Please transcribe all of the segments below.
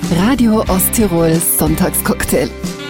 Radio Osttirol Sonntagscocktail.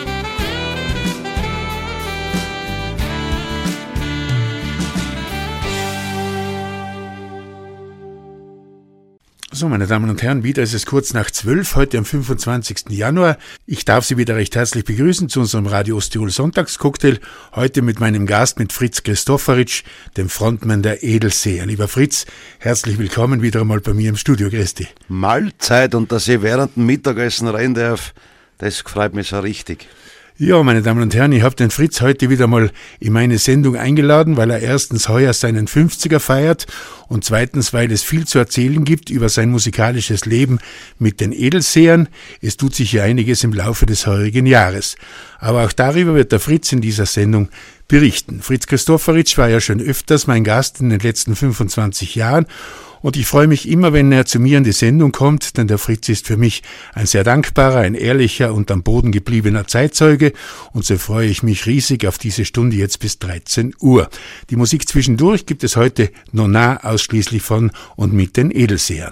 So, meine Damen und Herren, wieder ist es kurz nach 12, heute am 25. Januar. Ich darf Sie wieder recht herzlich begrüßen zu unserem Radio Osttirol Sonntagscocktail. Heute mit meinem Gast, mit Fritz Christoforich, dem Frontmann der Edelseher. Lieber Fritz, herzlich willkommen wieder einmal bei mir im Studio. Grüß dich. Mahlzeit, und dass ich während dem Mittagessen rein darf, das freut mich so richtig. Ja, meine Damen und Herren, ich habe den Fritz heute wieder mal in meine Sendung eingeladen, weil er erstens heuer seinen 50er feiert und zweitens, weil es viel zu erzählen gibt über sein musikalisches Leben mit den Edelsehern. Es tut sich ja einiges im Laufe des heurigen Jahres. Aber auch darüber wird der Fritz in dieser Sendung berichten. Fritz Christoforich war ja schon öfters mein Gast in den letzten 25 Jahren. Und ich freue mich immer, wenn er zu mir in die Sendung kommt, denn der Fritz ist für mich ein sehr dankbarer, ein ehrlicher und am Boden gebliebener Zeitzeuge. Und so freue ich mich riesig auf diese Stunde jetzt bis 13 Uhr. Die Musik zwischendurch gibt es heute Nona ausschließlich von und mit den Edelsehern.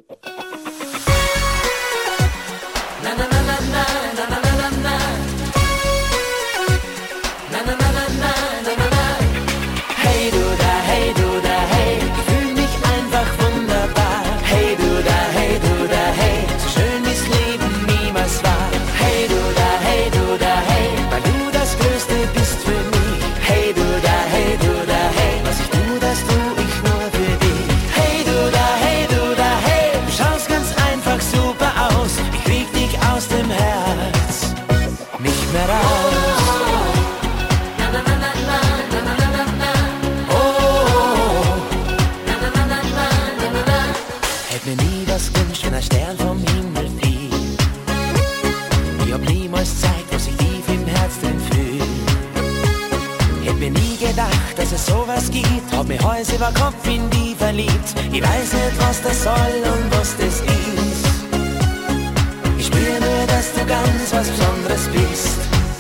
Sowas gibt, hab mich Hals über Kopf in die verliebt. Ich weiß nicht, was das soll und was das ist. Ich spür nur, dass du ganz was Besonderes bist.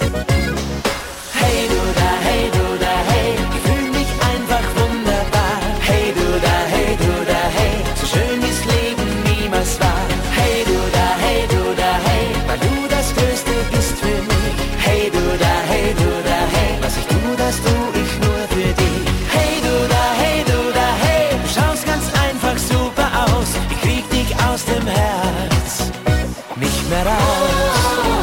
Hey du da, hey du da, hey, ich fühl mich einfach wunderbar. Hey du da, hey du da, hey, so schön ist Leben niemals war. Hey du da, hey du da, hey, weil du das Größte bist für mich. Hey du da, hey du da, hey, was ich tu, das tu ich nur für dich. Hey du da, hey, du schaust ganz einfach super aus. Ich krieg dich aus dem Herz nicht mehr raus.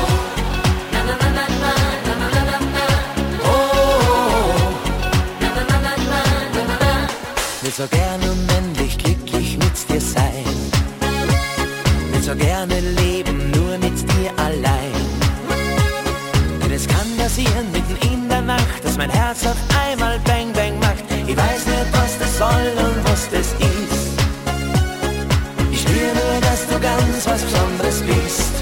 Will so gern unendlich glücklich mit dir sein. Will so gerne leben, nur mit dir allein. Denn es kann passieren mitten in der Nacht, dass mein Herz auf einmal Bang Bang macht. Ich weiß nicht, was das soll und was das ist. Ich spür nur, dass du ganz was Besonderes bist.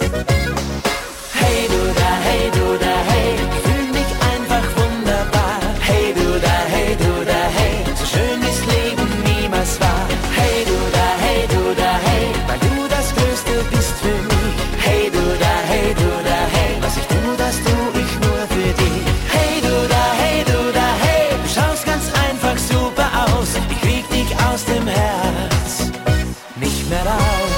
Hey du da, hey du da, hey, ich fühl mich einfach wunderbar. Hey du da, hey du da, hey, so schön ist Leben niemals war. Hey du da, hey du da, hey, weil du das Größte bist für mich. Hey du da, hey du da, hey, was ich tu, das tu ich nur für dich. Hey du da, hey du da, hey, du schaust ganz einfach super aus. Ich krieg dich aus dem Herz nicht mehr raus.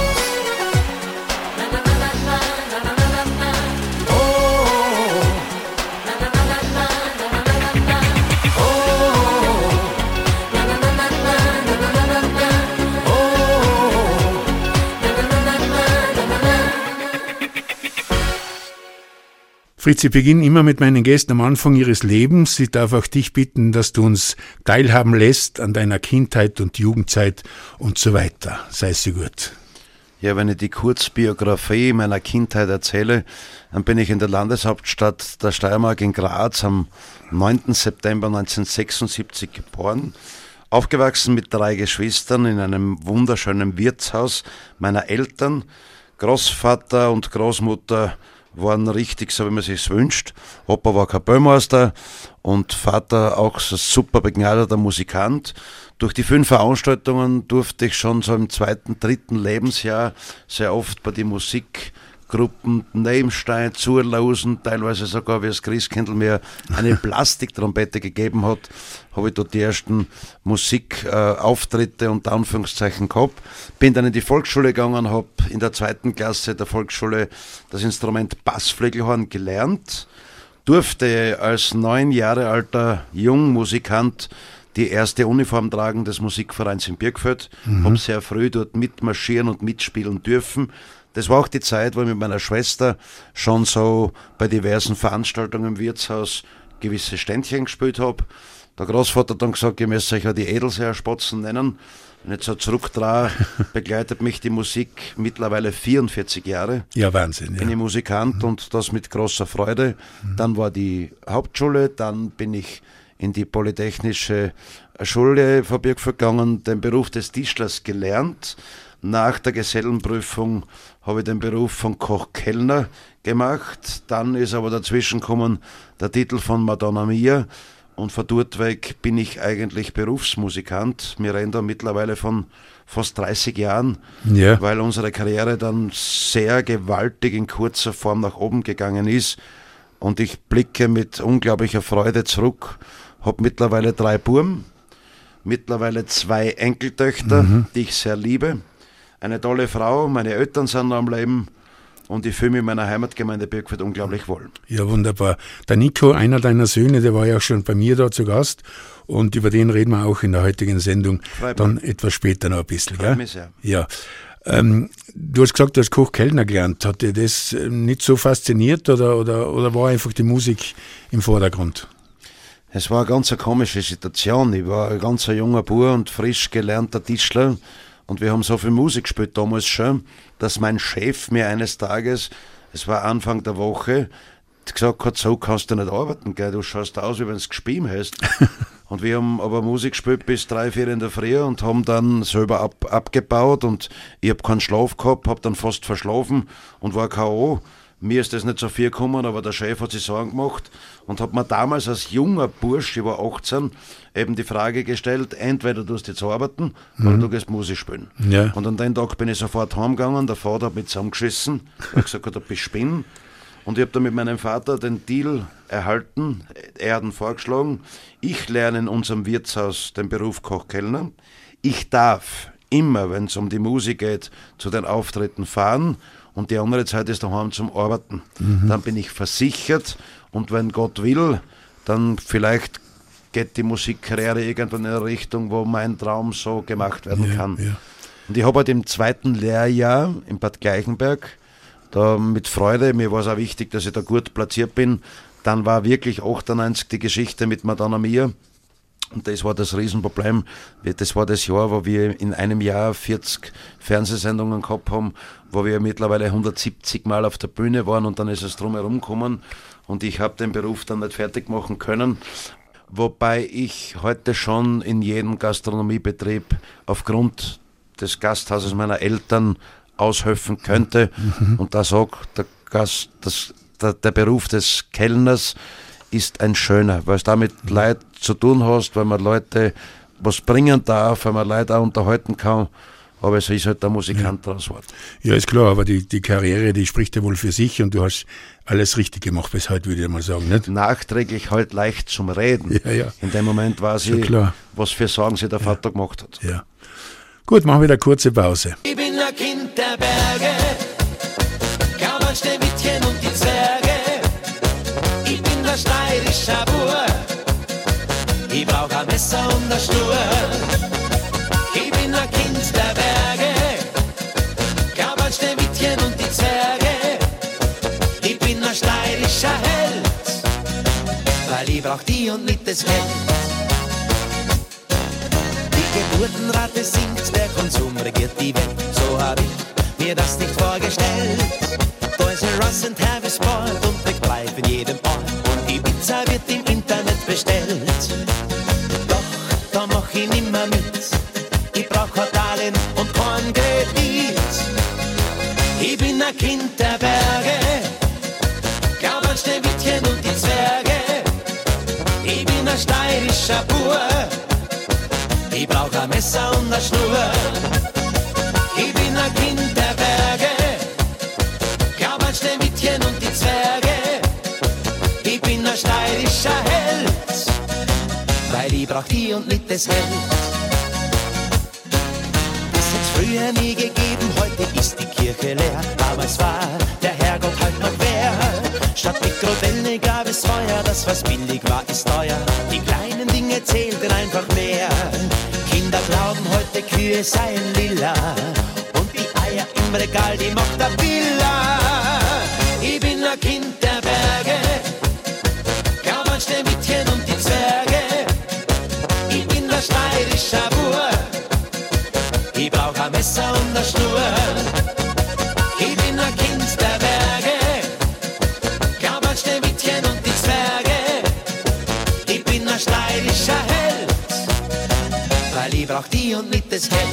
Fritz, ich beginne immer mit meinen Gästen am Anfang ihres Lebens. Ich darf auch dich bitten, dass du uns teilhaben lässt an deiner Kindheit und Jugendzeit und so weiter. Sei so gut. Ja, wenn ich die Kurzbiografie meiner Kindheit erzähle, dann bin ich in der Landeshauptstadt der Steiermark in Graz am 9. September 1976 geboren. Aufgewachsen mit 3 Geschwistern in einem wunderschönen Wirtshaus meiner Eltern. Großvater und Großmutter waren richtig so, wie man sich wünscht. Opa war Kapellmeister und Vater auch so super begnadeter Musikant. Durch die 5 Veranstaltungen durfte ich schon so im 2., 3. Lebensjahr sehr oft bei die Musik Gruppen Nebenstein, Zurlausen, teilweise sogar wie das Christkindl mir eine Plastiktrompete gegeben hat, habe ich dort die ersten Musikauftritte unter Anführungszeichen gehabt. Bin dann in die Volksschule gegangen, habe in der 2. Klasse der Volksschule das Instrument Bassflügelhorn gelernt, durfte als 9 Jahre alter Jungmusikant die erste Uniform tragen des Musikvereins in Birkfeld, habe sehr früh dort mitmarschieren und mitspielen dürfen. Das war auch die Zeit, wo ich mit meiner Schwester schon so bei diversen Veranstaltungen im Wirtshaus gewisse Ständchen gespielt habe. Der Großvater hat dann gesagt, ihr müsst euch ja die Edelseerspotzen nennen. Wenn ich so zurücktraue, begleitet mich die Musik mittlerweile 44 Jahre. Ja, Wahnsinn. Ja. Bin ich Musikant und das mit großer Freude. Dann war die Hauptschule, dann bin ich in die Polytechnische Schule von Birkfeld gegangen, den Beruf des Tischlers gelernt. Nach der Gesellenprüfung habe ich den Beruf von Koch-Kellner gemacht. Dann ist aber dazwischen gekommen der Titel von Madonna Mia. Und von dort weg bin ich eigentlich Berufsmusikant. Wir reden da mittlerweile von fast 30 Jahren, Ja. weil unsere Karriere dann sehr gewaltig in kurzer Form nach oben gegangen ist. Und ich blicke mit unglaublicher Freude zurück. Habe mittlerweile 3 Buben, mittlerweile 2 Enkeltöchter, die ich sehr liebe. Eine tolle Frau, meine Eltern sind noch am Leben und ich fühle mich in meiner Heimatgemeinde Birkfeld unglaublich wohl. Ja, wunderbar. Der Nico, einer deiner Söhne, der war ja auch schon bei mir da zu Gast und über den reden wir auch in der heutigen Sendung dann etwas später noch ein bisschen. Freut Gell? mich sehr. Ja. Du hast gesagt, du hast Koch-Kellner gelernt. Hat dir das nicht so fasziniert oder war einfach die Musik im Vordergrund? Es war eine ganz komische Situation. Ich war ein ganz junger Bub und frisch gelernter Tischler. Und wir haben so viel Musik gespielt damals schon, dass mein Chef mir eines Tages, es war Anfang der Woche, gesagt hat, so kannst du nicht arbeiten, gell? Du schaust aus, wie wenn du gespielt hast. Und wir haben aber Musik gespielt bis 3, 4 in der Früh und haben dann selber abgebaut und ich habe keinen Schlaf gehabt, habe dann fast verschlafen und war K.O. Mir ist das nicht so viel gekommen, aber der Chef hat sich Sorgen gemacht und hat mir damals als junger Bursch, ich war 18, eben die Frage gestellt, entweder du hast jetzt arbeiten oder du gehst Musik spielen. Ja. Und an den Tag bin ich sofort heimgegangen, der Vater hat mich zusammengeschissen, hat gesagt, du bist Spinn. Und ich habe dann mit meinem Vater den Deal erhalten, er hat ihn vorgeschlagen, ich lerne in unserem Wirtshaus den Beruf Koch-Kellner, ich darf immer, wenn es um die Musik geht, zu den Auftritten fahren, und die andere Zeit ist daheim zum Arbeiten. Dann bin ich versichert und wenn Gott will, dann vielleicht geht die Musikkarriere irgendwann in eine Richtung, wo mein Traum so gemacht werden kann. Ja. Und ich habe halt im 2. Lehrjahr in Bad Gleichenberg da mit Freude, mir war es auch wichtig, dass ich da gut platziert bin, dann war wirklich 98 die Geschichte mit Madonna Mia. Und das war das Riesenproblem. Das war das Jahr, wo wir in einem Jahr 40 Fernsehsendungen gehabt haben, wo wir mittlerweile 170 Mal auf der Bühne waren und dann ist es drumherum gekommen und ich habe den Beruf dann nicht fertig machen können. Wobei ich heute schon in jedem Gastronomiebetrieb aufgrund des Gasthauses meiner Eltern aushelfen könnte und da sagt der Beruf des Kellners ist ein schöner, weil du damit Leute zu tun hast, weil man Leute was bringen darf, weil man Leute auch unterhalten kann. Aber es ist halt der Musikant draus geworden. Ja, ist klar, aber die Karriere, die spricht ja wohl für sich und du hast alles richtig gemacht bis heute, würde ich mal sagen, nicht? Nachträglich halt leicht zum Reden. Ja. In dem Moment weiß ich, klar. was für Sorgen sich der Vater gemacht hat. Ja. Gut, machen wir eine kurze Pause. Ich bin ein Kind der Berge, Gaumann, Schneewittchen und die Zwerge. Ich bin der steirische Bur, ich brauch ein Messer und eine Schnur. Ich bin ein Kind der Berge, Gaumann, Schneewittchen und die Zwerge. Ich bin ein steirischer Held, weil ich brauch die und nicht das Geld. Die Geburtenrate sinkt, der Konsum regiert die Welt. So hab ich mir das nicht vorgestellt. Toys R Us und Harvey Sport und McBlythe in jedem Ort. Und die Pizza wird im Internet bestellt. Doch, da mach ich nimmer mit. Ich brauch kein Darlehen und kein Kredit. Ich bin ein Kind der Berge, glaub an Schneewittchen und die Zwerge. Ich bin ein steirischer Bur, ich brauch ein Messer und eine Schnur. Ich bin ein Kind der Berge, glaub braucht die und nicht das Geld. Das hat's früher nie gegeben, heute ist die Kirche leer. Damals war der Herrgott halt noch wer. Statt Mikrowelle gab es Feuer, das was billig war ist teuer. Die kleinen Dinge zählten einfach mehr. Kinder glauben heute Kühe seien lila und die Eier im Regal, die macht der Villa. Ich bin ein Kind der Berge, glaub an Schneewittchen und die Zwerge. Ich bin der steirischer Bur, ich brauch ein Messer und eine Schnur. Ich bin ein Kind der Berge, glaub an Schneewittchen und die Zwerge. Ich bin ein steirischer Held, weil ich brauch die und nicht das Geld.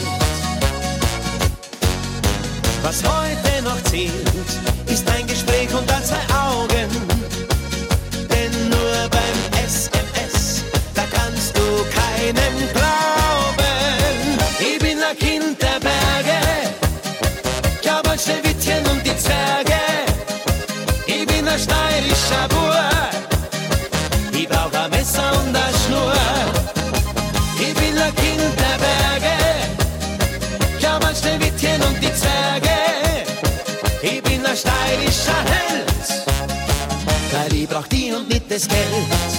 Was heute noch zählt, ist ein Gespräch unter zwei Augen. Denn nur beim SMS, da kannst du keinem glauben. Ich bin ein Kind der Berge, glaub an Schneewittchen und die Zwerge. Ich bin ein steirischer Bur, ich brauch ein Messer und eine Schnur. Ich bin ein Kind der Berge, glaub an Schneewittchen und die Zwerge. Ich bin ein steirischer Held, weil ich brauch die und nicht das Geld.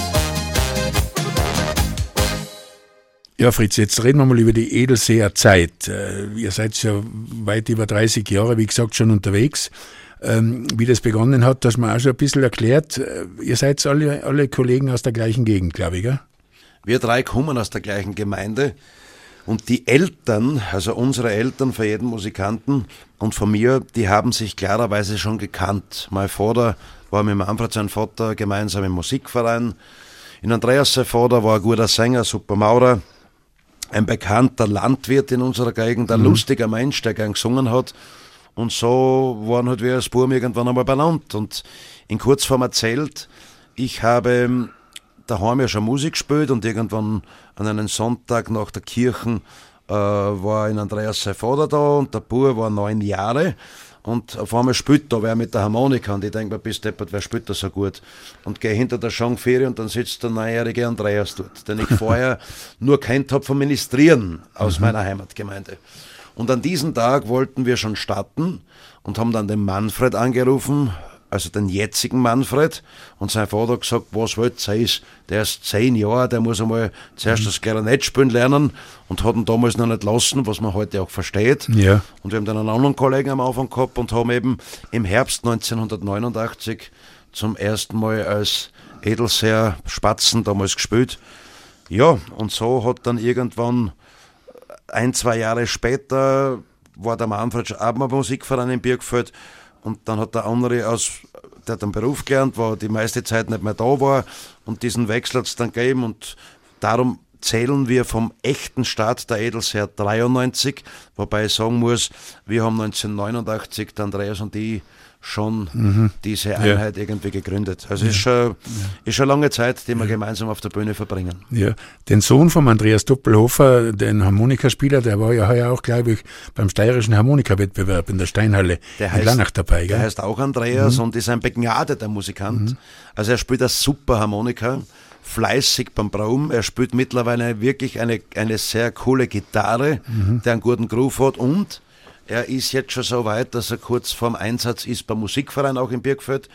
Ja, Fritz, jetzt reden wir mal über die Edelseer Zeit. Ihr seid ja weit über 30 Jahre, wie gesagt, schon unterwegs. Wie das begonnen hat, dass man auch schon ein bisschen erklärt. Ihr seid alle Kollegen aus der gleichen Gegend, glaube ich, gell? Wir drei kommen aus der gleichen Gemeinde. Und die Eltern, also unsere Eltern für jeden Musikanten und von mir, die haben sich klarerweise schon gekannt. Mein Vater war mit Manfred, sein Vater, gemeinsam im Musikverein. In Andreas, sein Vater, war ein guter Sänger, super Maurer, ein bekannter Landwirt in unserer Gegend, ein lustiger Mensch, der gern gesungen hat. Und so waren halt wir als Burm irgendwann einmal benannt. Und in Kurzform erzählt, ich habe daheim ja schon Musik gespielt und irgendwann an einem Sonntag nach der Kirche war in Andreas sein Vater da und der Bub war 9 Jahre und auf einmal spielt da wer mit der Harmonika und ich denke mir, bist deppert, wer spielt das so gut? Und gehe hinter der Schangfähre und dann sitzt der 9-jährige Andreas dort, den ich vorher nur kennt habe vom Ministrieren aus meiner Heimatgemeinde. Und an diesem Tag wollten wir schon starten und haben dann den Manfred angerufen, also den jetzigen Manfred, und sein Vater hat gesagt, was wollt ihr, der ist 10 Jahre, der muss einmal zuerst das Klarinett spielen lernen und hat ihn damals noch nicht lassen, was man heute auch versteht. Ja. Und wir haben dann einen anderen Kollegen am Anfang gehabt und haben eben im Herbst 1989 zum ersten Mal als Edelseer Spatzen damals gespielt. Ja, und so hat dann irgendwann 1-2 Jahre später war der Manfred schon auch mal Musikverein in Birkfeld. Und dann hat der andere, der hat einen Beruf gelernt, wo die meiste Zeit nicht mehr da war. Und diesen Wechsel hat es dann gegeben. Und darum zählen wir vom echten Start der Edelseer 93. Wobei ich sagen muss, wir haben 1989, der Andreas und ich, schon diese Einheit irgendwie gegründet. Also ist schon lange Zeit, die wir gemeinsam auf der Bühne verbringen. Ja, den Sohn von Andreas Doppelhofer, den Harmonikaspieler, der war ja heuer auch, glaube ich, beim steirischen Harmonikawettbewerb in der Steinhalle in Lannach dabei. Gell? Der heißt auch Andreas und ist ein begnadeter Musikant. Also er spielt das super Harmonika, fleißig beim Proben. Er spielt mittlerweile wirklich eine sehr coole Gitarre, der einen guten Groove hat und er ist jetzt schon so weit, dass er kurz vorm Einsatz ist beim Musikverein auch in Birkfeld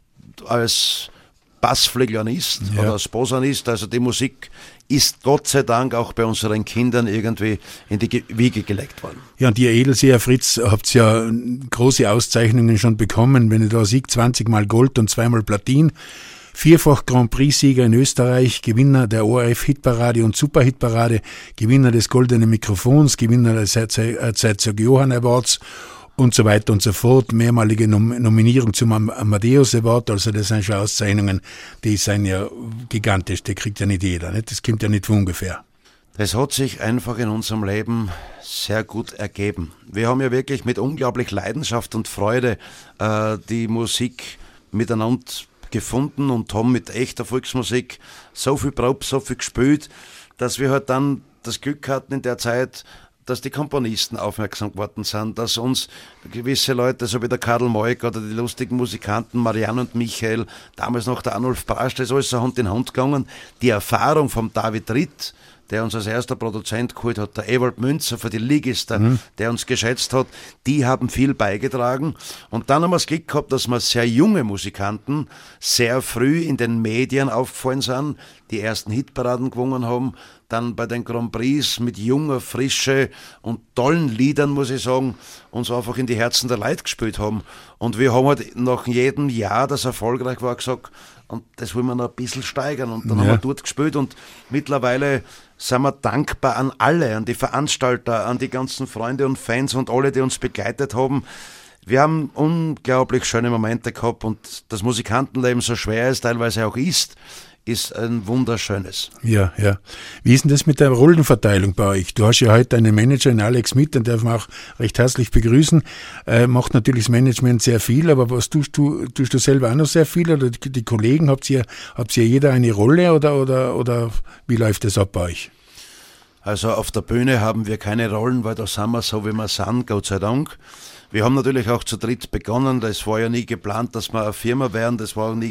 als Bassflöganist oder als Posaunist. Also die Musik ist Gott sei Dank auch bei unseren Kindern irgendwie in die Wiege gelegt worden. Ja, und ihr Edelseer, Fritz, habt ja große Auszeichnungen schon bekommen. Wenn ihr da siegt, 20-mal Gold und 2-mal Platin. 4-fach Grand Prix-Sieger in Österreich, Gewinner der ORF-Hitparade und Superhitparade, Gewinner des Goldenen Mikrofons, Gewinner des Herzog Johann Awards und so weiter und so fort. Mehrmalige Nominierung zum Amadeus Award, also das sind schon Auszeichnungen, die sind ja gigantisch, die kriegt ja nicht jeder, nicht? Das kommt ja nicht von ungefähr. Das hat sich einfach in unserem Leben sehr gut ergeben. Wir haben ja wirklich mit unglaublich Leidenschaft und Freude die Musik miteinander gefunden und haben mit echter Volksmusik so viel probt, so viel gespielt, dass wir halt dann das Glück hatten in der Zeit, dass die Komponisten aufmerksam geworden sind, dass uns gewisse Leute, so wie der Karl Moik oder die lustigen Musikanten Marianne und Michael, damals noch der Arnulf Brasch, das ist alles so Hand in Hand gegangen. Die Erfahrung vom David Ritt, der uns als erster Produzent geholt hat, der Ewald Münzer für die Ligister, der uns geschätzt hat, die haben viel beigetragen. Und dann haben wir das Glück gehabt, dass wir sehr junge Musikanten sehr früh in den Medien aufgefallen sind, die ersten Hitparaden gewonnen haben, dann bei den Grand Prix mit junger Frische und tollen Liedern, muss ich sagen, uns einfach in die Herzen der Leute gespielt haben. Und wir haben halt nach jedem Jahr, das erfolgreich war, gesagt, und das wollen wir noch ein bisschen steigern. Und dann haben wir dort gespielt und mittlerweile sind wir dankbar an alle, an die Veranstalter, an die ganzen Freunde und Fans und alle, die uns begleitet haben. Wir haben unglaublich schöne Momente gehabt und das Musikantenleben, so schwer es teilweise auch ist ein wunderschönes. Ja. Wie ist denn das mit der Rollenverteilung bei euch? Du hast ja heute einen Manager, den Alex Mitt, den darf man auch recht herzlich begrüßen. Macht natürlich das Management sehr viel, aber was tust du selber auch noch sehr viel? Oder die Kollegen, habt ihr jeder eine Rolle oder wie läuft das ab bei euch? Also auf der Bühne haben wir keine Rollen, weil da sind wir so, wie wir sind, Gott sei Dank. Wir haben natürlich auch zu dritt begonnen, das war ja nie geplant, dass wir eine Firma wären,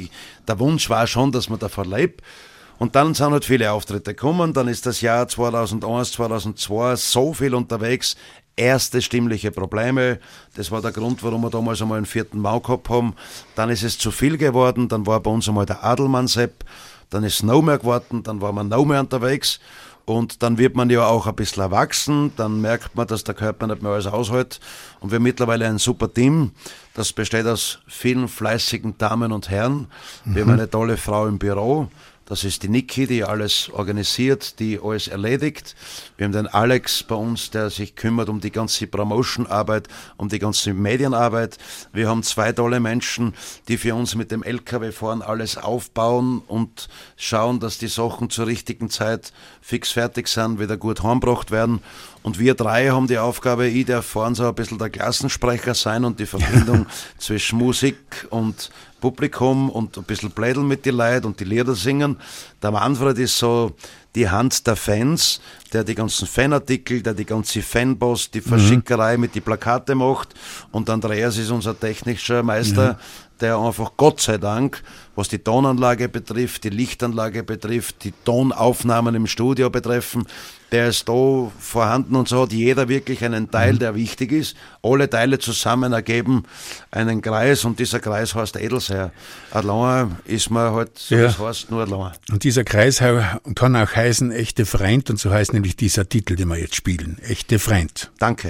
der Wunsch war schon, dass man davon lebt. Und dann sind halt viele Auftritte gekommen, dann ist das Jahr 2001, 2002 so viel unterwegs, erste stimmliche Probleme, das war der Grund, warum wir damals einmal einen 4. Mau gehabt haben. Dann ist es zu viel geworden, dann war bei uns einmal der Adelmann-Sepp, dann ist es noch mehr geworden, dann waren wir noch mehr unterwegs. Und dann wird man ja auch ein bisschen erwachsen, dann merkt man, dass der Körper nicht mehr alles aushält. Und wir haben mittlerweile ein super Team, das besteht aus vielen fleißigen Damen und Herren. Wir haben eine tolle Frau im Büro, das ist die Niki, die alles organisiert, die alles erledigt. Wir haben den Alex bei uns, der sich kümmert um die ganze Promotion-Arbeit, um die ganze Medienarbeit. Wir haben 2 tolle Menschen, die für uns mit dem LKW fahren, alles aufbauen und schauen, dass die Sachen zur richtigen Zeit fix fertig sind, wieder gut heimgebracht werden. Und wir 3 haben die Aufgabe, ich darf vorhin so ein bisschen der Klassensprecher sein und die Verbindung zwischen Musik und Publikum und ein bisschen Plädeln mit den Leuten und die Lieder singen. Der Manfred ist so die Hand der Fans, der die ganzen Fanartikel, der die ganze Fanpost, die Verschickerei mit die Plakate macht. Und Andreas ist unser technischer Meister, der einfach, Gott sei Dank, was die Tonanlage betrifft, die Lichtanlage betrifft, die Tonaufnahmen im Studio betreffen, der ist da vorhanden und so hat jeder wirklich einen Teil, der wichtig ist. Alle Teile zusammen ergeben einen Kreis und dieser Kreis heißt Edelseher. Allein ist man halt, so das heißt, nur allein. Und dieser Kreis kann auch heißen Echte Freund und so heißt nämlich dieser Titel, den wir jetzt spielen. Echte Freund. Danke.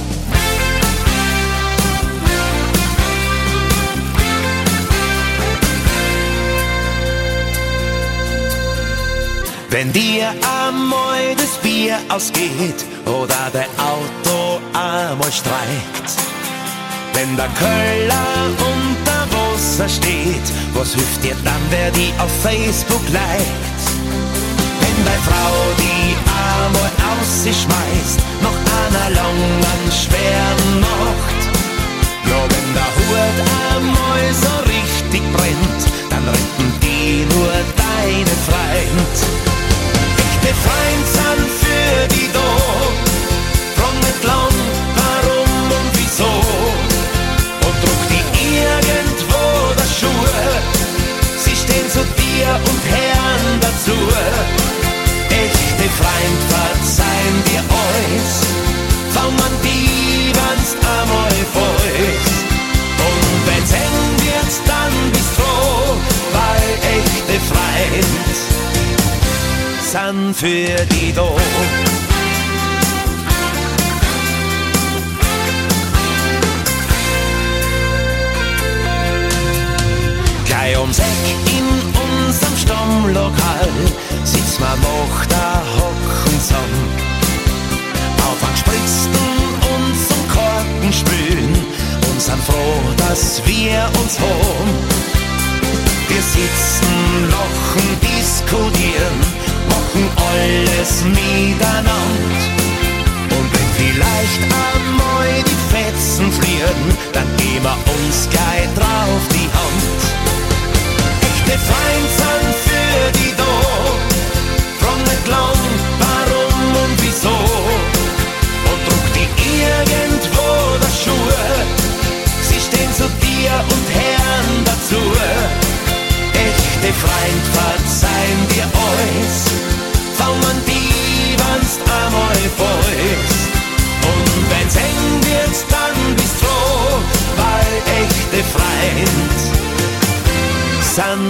Wenn dir einmal das Bier ausgeht oder der Auto einmal streikt, wenn der Köller unter Wasser steht, was hilft dir dann, wer die auf Facebook liked? Wenn deine Frau die einmal aus sich schmeißt, nach einer langen, schweren Nacht, ja, wenn der Hut einmal so richtig brennt, dann retten die nur deinen Freund. Echte Freund sind für die da, frag nicht lang, warum und wieso, und druck die irgendwo der Schuhe, sie stehen zu dir und hören dazu. Echte Freund verzeihen dir alles, wenn man die wenn's einmal fällt, und wenn's eng wird, dann bist froh, weil echte Freund sind für die da. Gleich ums Eck in unserem Stammlokal sitzt man nach der Hocken zusammen. Auf einen Spritzen und zum Korken spülen und sind froh, dass wir uns haben. Wir sitzen, lachen, diskutieren, machen alles miteinander. Und wenn vielleicht einmal die Fetzen fliegen, dann geben wir uns gleich drauf die Hand. Echte Freund sind für die da, frag nicht lang, warum und wieso, und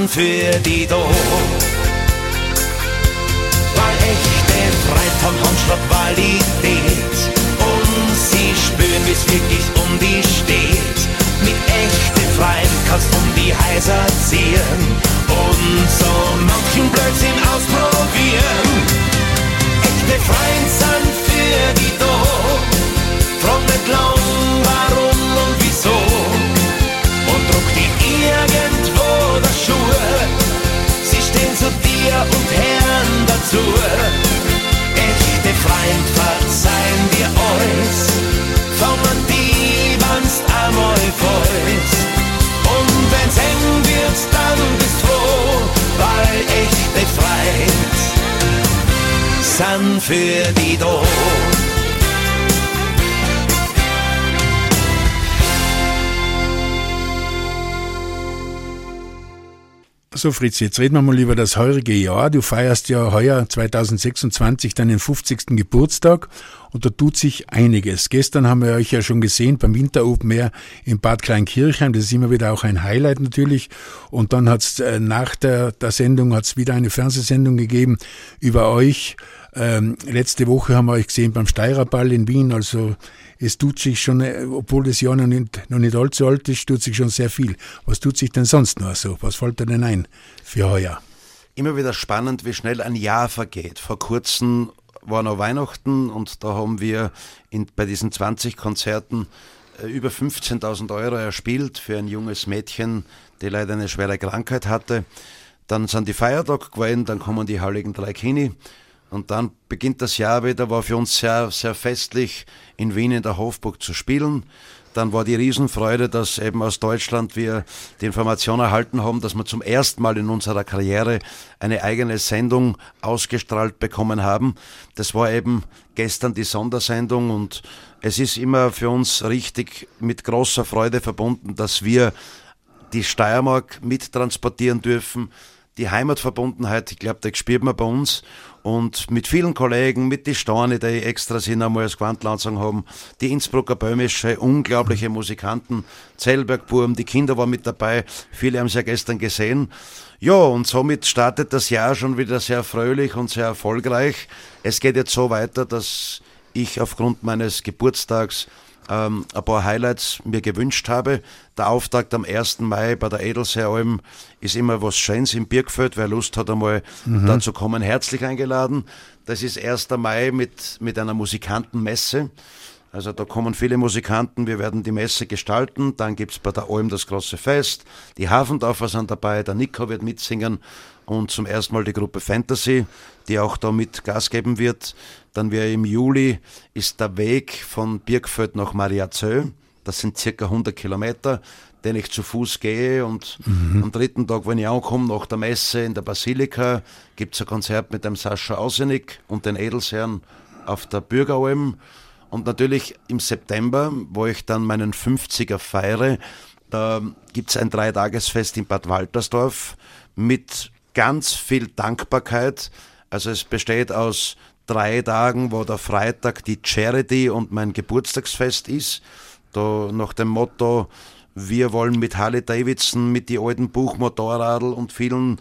sind für die da. Weil echte Freund haben Handschlag Qualität und sie spüren, wie's wirklich um die steht. Mit echten Freund kannst um die Häuser ziehen und so manchen Blödsinn ausprobieren. Echte Freund sind für die da. Frag nicht lang, warum und wieso. Und druck die irgendwo der Schuhe. Sie stehen zu dir und hören dazu. Echte Freund verzeihen dir alles. Fangen die, wenn's einmal fällst. Und wenn's eng wird, dann bist froh, weil echte Freund sind für die da. So Fritz, jetzt reden wir mal über das heurige Jahr. Du feierst ja heuer 2026 deinen 50. Geburtstag und da tut sich einiges. Gestern haben wir euch ja schon gesehen beim Winter Open Air in Bad Kleinkirchheim. Das ist immer wieder auch ein Highlight natürlich. Und dann hat's nach der Sendung hat's wieder eine Fernsehsendung gegeben über euch. Letzte Woche haben wir euch gesehen beim Steirerball in Wien. Also es tut sich schon, obwohl das Jahr noch nicht allzu alt ist, tut sich schon sehr viel. Was tut sich denn sonst noch so? Was fällt dir denn ein für heuer? Immer wieder spannend, wie schnell ein Jahr vergeht. Vor kurzem war noch Weihnachten und da haben wir bei diesen 20 Konzerten über 15.000 Euro erspielt für ein junges Mädchen, die leider eine schwere Krankheit hatte. Dann sind die Feiertage gewesen, dann kommen die Heiligen Drei Kini. Und dann beginnt das Jahr wieder, war für uns sehr, sehr festlich, in Wien in der Hofburg zu spielen. Dann war die Riesenfreude, dass eben aus Deutschland wir die Information erhalten haben, dass wir zum ersten Mal in unserer Karriere eine eigene Sendung ausgestrahlt bekommen haben. Das war eben gestern die Sondersendung und es ist immer für uns richtig mit großer Freude verbunden, dass wir die Steiermark mittransportieren dürfen. Die Heimatverbundenheit, ich glaube, das spürt man bei uns. Und mit vielen Kollegen, mit die Storni, die extra sind einmal als Gewandlansung haben, die Innsbrucker Böhmische, unglaubliche Musikanten, Zellbergburm, die Kinder waren mit dabei, viele haben es ja gestern gesehen. Ja, und somit startet das Jahr schon wieder sehr fröhlich und sehr erfolgreich. Es geht jetzt so weiter, dass ich aufgrund meines Geburtstags ein paar Highlights mir gewünscht habe. Der Auftakt am 1. Mai bei der Edelseealm ist immer was Schönes im Birkfeld. Wer Lust hat, einmal da zu kommen, herzlich eingeladen. Das ist 1. Mai mit einer Musikantenmesse. Also da kommen viele Musikanten, wir werden die Messe gestalten. Dann gibt's bei der Alm das große Fest. Die Hafendorfer sind dabei, der Nico wird mitsingen und zum ersten Mal die Gruppe Fantasy, die auch da mit Gas geben wird. Dann wäre im Juli ist der Weg von Birkfeld nach Mariazell. Das sind circa 100 Kilometer, den ich zu Fuß gehe. Und am 3. Tag, wenn ich ankomme, nach der Messe in der Basilika, gibt's ein Konzert mit dem Sascha Ausenig und den Edelsherren auf der Bürgeralm. Und natürlich im September, wo ich dann meinen 50er feiere, da gibt's ein 3-Tagesfest in Bad Waltersdorf mit ganz viel Dankbarkeit. Also es besteht aus 3 Tagen, wo der Freitag die Charity und mein Geburtstagsfest ist. Da nach dem Motto, wir wollen mit Harley-Davidson, mit die alten Buchmotorradl und vielen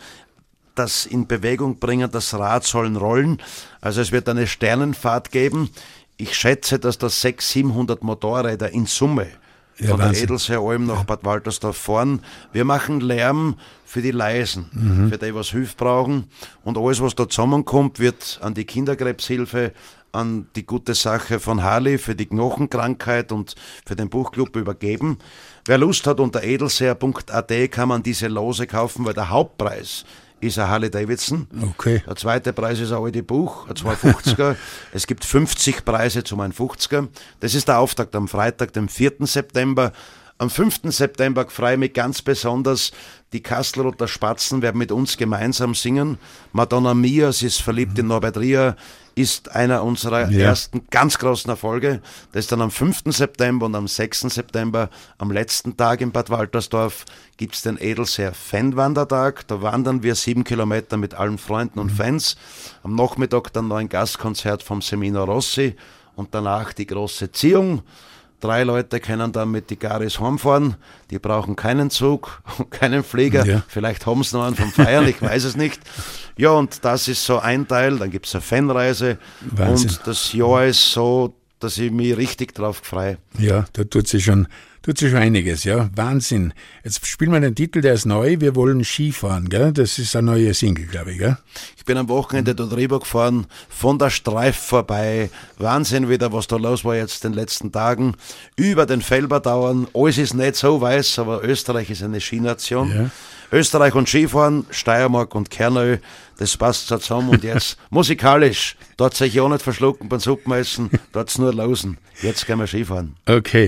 das in Bewegung bringen, das Rad sollen rollen. Also es wird eine Sternenfahrt geben. Ich schätze, dass da 600-700 Motorräder in Summe von der Edelseealm nach Bad Waltersdorf fahren. Wir machen Lärm für die Leisen, für die, was Hilfe brauchen. Und alles, was da zusammenkommt, wird an die Kinderkrebshilfe, an die gute Sache von Harley für die Knochenkrankheit und für den Buchclub übergeben. Wer Lust hat, unter edelseer.at kann man diese Lose kaufen, weil der Hauptpreis ist ein Harley-Davidson. Okay. Der zweite Preis ist ein altes Buch, ein 250er. Es gibt 50 Preise zum 150er. Das ist der Auftakt am Freitag, dem 4. September. Am 5. September freue ich mich ganz besonders. Die Kastelruther Spatzen werden mit uns gemeinsam singen. Madonna Mia, sie ist verliebt in Norbert Rier, ist einer unserer ersten ganz großen Erfolge. Das ist dann am 5. September und am 6. September, am letzten Tag in Bad Waltersdorf, gibt es den Edelseer Fanwandertag. Da wandern wir 7 Kilometer mit allen Freunden und Fans. Am Nachmittag dann noch ein Gastkonzert vom Semino Rossi und danach die große Ziehung. 3 Leute können dann mit die Garis heimfahren, die brauchen keinen Zug und keinen Flieger, vielleicht haben sie noch einen vom Feiern, ich weiß es nicht. Ja, und das ist so ein Teil, dann gibt es eine Fanreise. Wahnsinn. Und das Jahr ist so, dass ich mich richtig drauf freue. Ja, da tut sich schon einiges, ja. Wahnsinn. Jetzt spielen wir den Titel, der ist neu, wir wollen Skifahren, gell? Das ist eine neue Single, glaube ich, gell? Ich bin am Wochenende da drüber gefahren, von der Streif vorbei. Wahnsinn wieder, was da los war jetzt in den letzten Tagen. Über den Felberdauern, alles ist nicht so weiß, aber Österreich ist eine Skination. Ja. Österreich und Skifahren, Steiermark und Kernö, das passt so zusammen. Und jetzt musikalisch, dort sich ja nicht verschlucken beim Suppenessen, dort nur losen. Jetzt gehen wir Skifahren. Okay.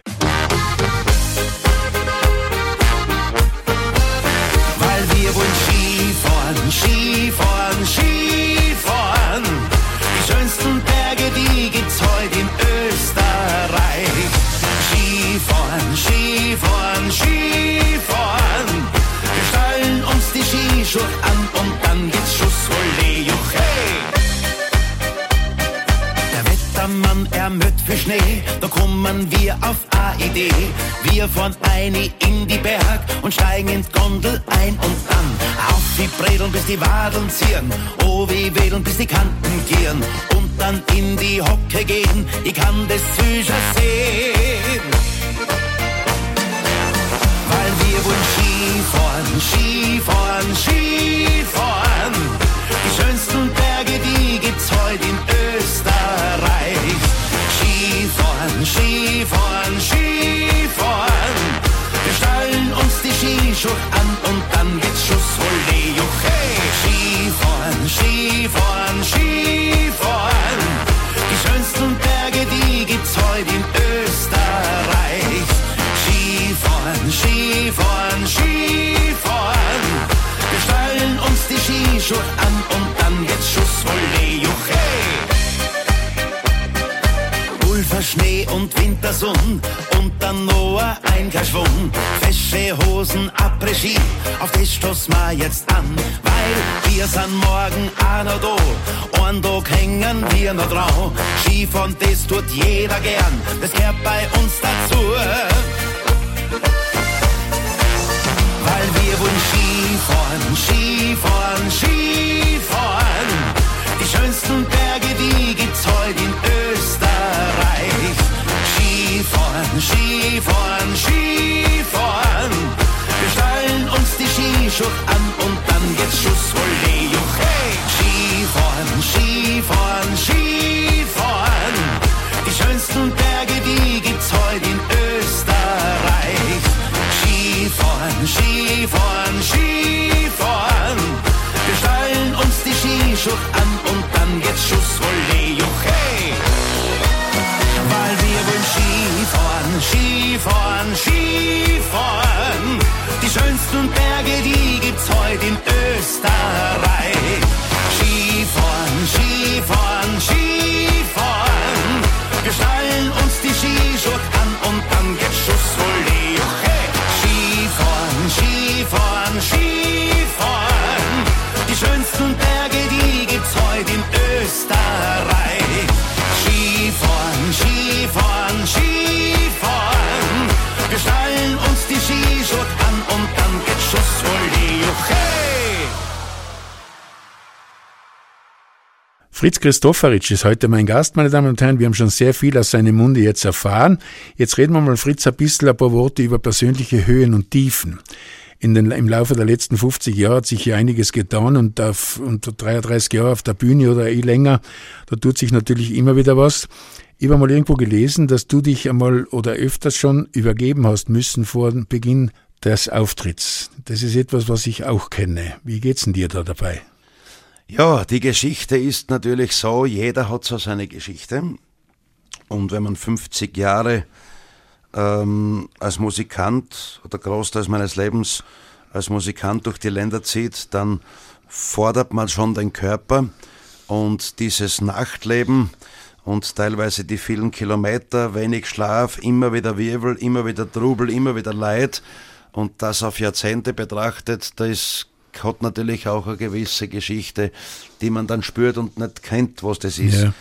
Weil wir wollen Skifahren, Skifahren, Skifahren. Die schönsten Berge, die gibt's heute in Österreich. Skifahren, Skifahren, Skifahren. Wir stellen uns die Skischuhe an und dann geht's Schuss, Ole, hey! Der Wettermann, er möt für Schnee, da kommen wir auf a Idee. Wir fahren eine in die Berg und steigen ins Gondel ein und dann auf die Bredeln, bis die Wadeln ziehen, oh wie wedeln, bis die Kanten gieren und dann in die Hocke gehen, ich kann das sicher sehen. Weil wir wollen Skifahren, Skifahren, Skifahren. Die schönsten Berge, die gibt's heute in Österreich. Skifahren, Skifahren, Skifahren. Wir stellen uns die Skischuhe an und dann geht's Schuss, Ole, hey! Skifahren, Skifahren, Skifahren. Die schönsten Berge, die gibt's heute in Österreich. Skifahren, Skifahren, Skifahren. Wir stellen uns die Skischuhe an und dann geht's Schuss, Ole, hey! Pulver, Schnee und Wintersonn und dann noch ein Schwung. Fesche Hosen, Après-Ski, auf das stoßen wir jetzt an, weil wir sind morgen auch noch da. Einen Tag hängen wir noch drauf. Skifahren, das tut jeder gern, das gehört bei uns dazu. Weil wir wollen Skifahren, Skifahren, Skifahren. Die schönsten Berge, die gibt's heute in Österreich. Skifahren, Skifahren, Skifahren. Wir stellen uns die Skischuhe an und dann geht's Schuss, Ole, hey! Skifahren, Skifahren, Skifahren. Die schönsten Berge, die gibt's heute in Österreich. Skifahren, Skifahren, Skifahren. Wir stellen uns die Skischuhe an und dann geht's Schuss, Ole, hey! Weil wir wollen Skifahren, Skifahren, Skifahren. Die schönsten Berge, die gibt's heute in Österreich. Skifahren, Skifahren, Skifahren. Wir stellen uns die Skischuhe an und dann geht's Schuss, Ole, hey! Skifahren, Skifahren, Skifahren. Die schönsten Berge, die gibt's heute in Österreich. Skifahren, Skifahren, Skifahren. Wir stellen uns die Skischuhe an und dann geht's Schuss, Ole, hey! Fritz Christoforitsch ist heute mein Gast, meine Damen und Herren. Wir haben schon sehr viel aus seinem Munde jetzt erfahren. Jetzt reden wir mal, Fritz, ein paar Worte über persönliche Höhen und Tiefen. Im Laufe der letzten 50 Jahre hat sich hier einiges getan und unter 33 Jahre auf der Bühne oder länger, da tut sich natürlich immer wieder was. Ich habe mal irgendwo gelesen, dass du dich einmal oder öfters schon übergeben hast müssen vor Beginn des Auftritts. Das ist etwas, was ich auch kenne. Wie geht's denn dir da dabei? Ja, die Geschichte ist natürlich so, jeder hat so seine Geschichte. Und wenn man 50 Jahre als Musikant oder Großteil meines Lebens als Musikant durch die Länder zieht, dann fordert man schon den Körper und dieses Nachtleben und teilweise die vielen Kilometer, wenig Schlaf, immer wieder Wirbel, immer wieder Trubel, immer wieder Leid und das auf Jahrzehnte betrachtet, das hat natürlich auch eine gewisse Geschichte, die man dann spürt und nicht kennt, was das ist. Ja.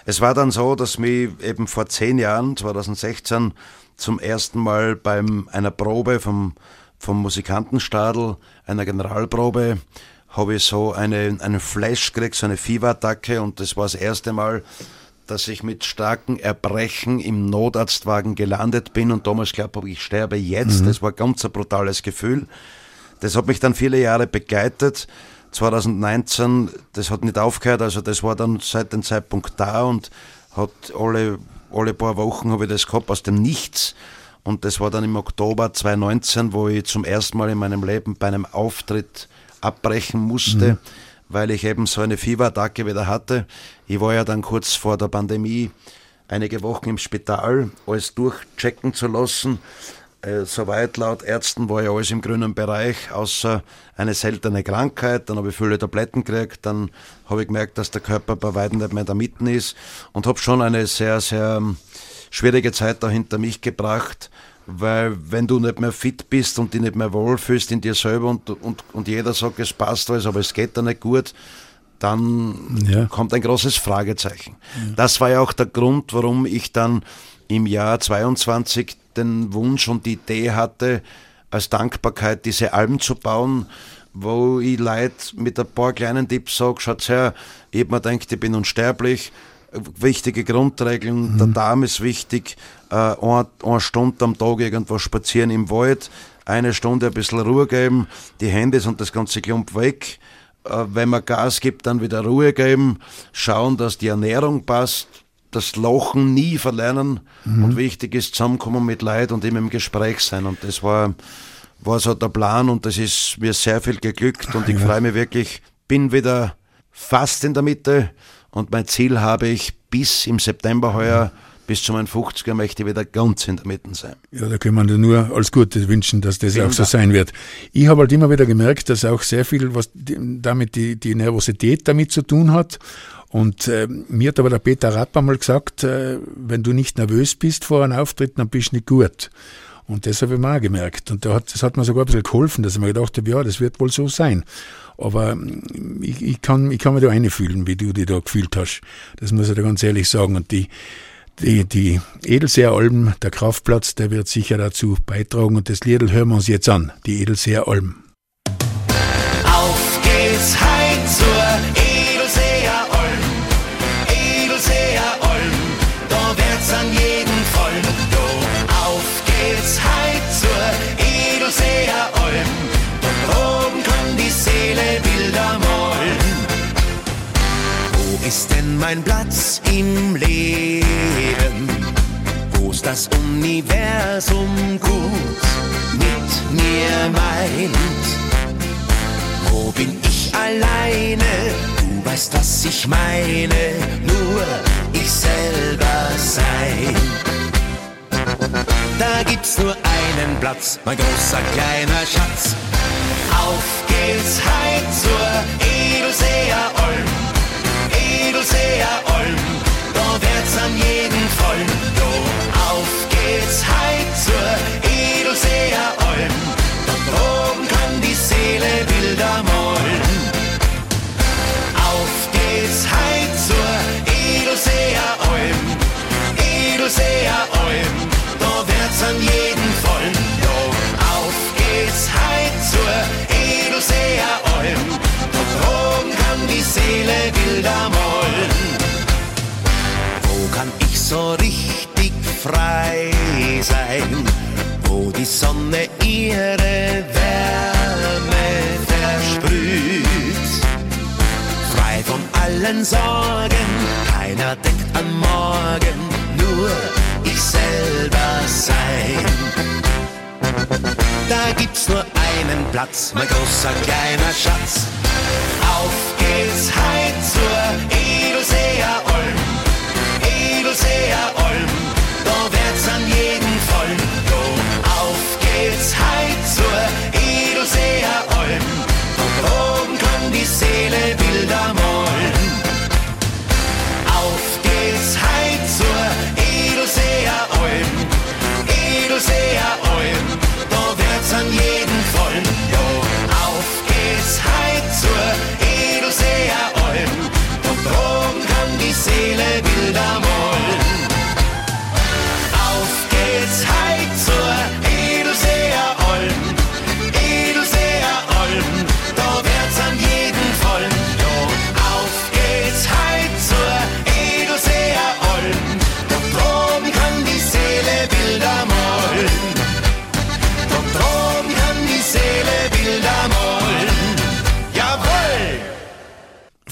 Es war dann so, dass mich eben vor 10 Jahren, 2016, zum ersten Mal bei einer Probe vom Musikantenstadl, einer Generalprobe, habe ich so einen Flash gekriegt, so eine Fieberattacke, und das war das erste Mal, dass ich mit starkem Erbrechen im Notarztwagen gelandet bin und damals glaubt habe, ich sterbe jetzt. Das war ganz ein brutales Gefühl. Das hat mich dann viele Jahre begleitet. 2019, das hat nicht aufgehört, also das war dann seit dem Zeitpunkt da und hat alle paar Wochen habe ich das gehabt aus dem Nichts. Und das war dann im Oktober 2019, wo ich zum ersten Mal in meinem Leben bei einem Auftritt abbrechen musste, weil ich eben so eine Fieberattacke wieder hatte. Ich war ja dann kurz vor der Pandemie einige Wochen im Spital, alles durchchecken zu lassen. Soweit laut Ärzten war ja alles im grünen Bereich, außer eine seltene Krankheit. Dann habe ich viele Tabletten gekriegt, dann habe ich gemerkt, dass der Körper bei weitem nicht mehr in der Mitte ist und habe schon eine sehr, sehr schwierige Zeit da hinter mich gebracht, weil wenn du nicht mehr fit bist und dich nicht mehr wohlfühlst in dir selber und jeder sagt, es passt alles, aber es geht da nicht gut, dann kommt ein großes Fragezeichen. Ja. Das war ja auch der Grund, warum ich dann im Jahr 22 den Wunsch und die Idee hatte, als Dankbarkeit diese Alben zu bauen, wo ich Leute mit ein paar kleinen Tipps sage, schaut her, ich habe mir gedacht, ich bin unsterblich, wichtige Grundregeln, der Darm ist wichtig, eine Stunde am Tag irgendwo spazieren im Wald, 1 Stunde ein bisschen Ruhe geben, die Handys und das ganze Klump weg, wenn man Gas gibt, dann wieder Ruhe geben, schauen, dass die Ernährung passt, das Lachen nie verlernen und wichtig ist, zusammenkommen mit Leuten und immer im Gespräch sein, und das war so der Plan und das ist mir sehr viel geglückt und ich freue mich wirklich, bin wieder fast in der Mitte und mein Ziel habe ich bis im September heuer, bis zu meinen 50er möchte ich wieder ganz in der Mitte sein. Ja, da können wir dir nur alles Gute wünschen, dass das auch so sein wird. Ich habe halt immer wieder gemerkt, dass auch sehr viel, was damit die Nervosität damit zu tun hat. Und mir hat aber der Peter Rapp einmal gesagt, wenn du nicht nervös bist vor einem Auftritt, dann bist du nicht gut. Und das habe ich mir auch gemerkt. Und das hat mir sogar ein bisschen geholfen, dass ich mir gedacht habe, ja, das wird wohl so sein. Aber ich kann mich da einfühlen, wie du dich da gefühlt hast. Das muss ich dir ganz ehrlich sagen. Und die Edelseer-Alben, der Kraftplatz, der wird sicher dazu beitragen. Und das Liedl hören wir uns jetzt an, die Edelseer-Alben. Auf geht's heim zur Edelseer-Alm, Edelseer-Alm, da wird's an jeden voll. Jo, auf geht's heim zur Edelseer-Alm, da droben kann die Seele Bilder malen. Wo ist denn mein Platz im Leben? Wo's das Universum gut mit mir meint? Wo bin ich alleine? Du weißt, was ich meine, nur ich selber sein. Da gibt's nur einen Platz, mein großer kleiner Schatz. Auf geht's heim zur Edelseer-Alm, Edelseer-Alm, da wird's an jeden voll. Jo, auf geht's heim zur Edelseer-Alm, da droben kann die Seele Bilder malen. Auf geht's heim zur Edelseer-Alm, Edelseer-Alm, da wird's an jeden voll. Jo, auf geht's heim zur Edelseer-Alm, da droben kann die Seele Bilder malen. Wo kann ich so richtig frei sein, wo die Sonne ihre Wärme versprüht? Frei von allen Sorgen, keiner denkt an morgen, nur ich selber sein. Da gibt's nur einen Platz, mein großer kleiner Schatz. Auf geht's heim zur Edelseer-Alm, Edelseer-Alm, da wird's an jeden voll. Jo, auf geht's heim zur Edelseer-Alm, da droben kann die Seele Bilder malen. Auf geht's heim zur Edelseer-Alm, Edelseer-Alm, da wird's an jeden voll. Jo, auf geht's heim zur Edelseer-Alm, da droben kann die Seele